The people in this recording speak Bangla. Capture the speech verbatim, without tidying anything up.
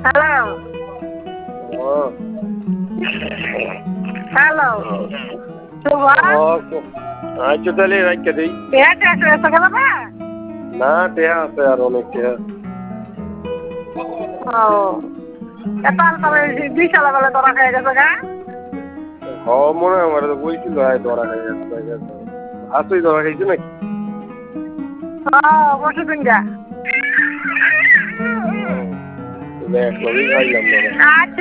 হ্যালো হ্যালো আচ্ছা তাহলে রাখতে দিই না টেহা আছে আর অনেক টেহা দুই সালা বেলা তোরা খেয়ে গেছে গা হ মনে হয় আমার বইছিল ধরা খাই গেছে আসই ধরা খাইছে নাকি বসে দিন গা এক লবেই খাইলাম